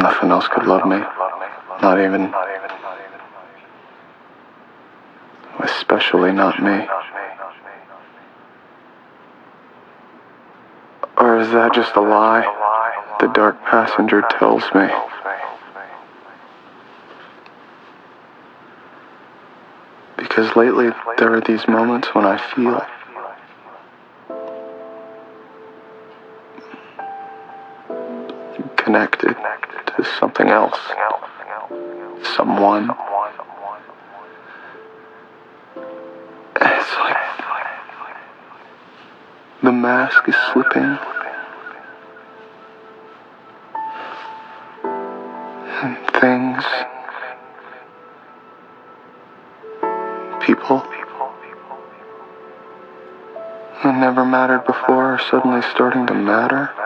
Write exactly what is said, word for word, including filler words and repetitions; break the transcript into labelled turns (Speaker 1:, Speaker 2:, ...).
Speaker 1: Nothing else could love me. Not even... Especially not me. Or is that just a lie the dark passenger tells me? Because lately there are these moments when I feel connected to something else, someone. It's like the mask is slipping, and things, people who never mattered before are suddenly starting to matter.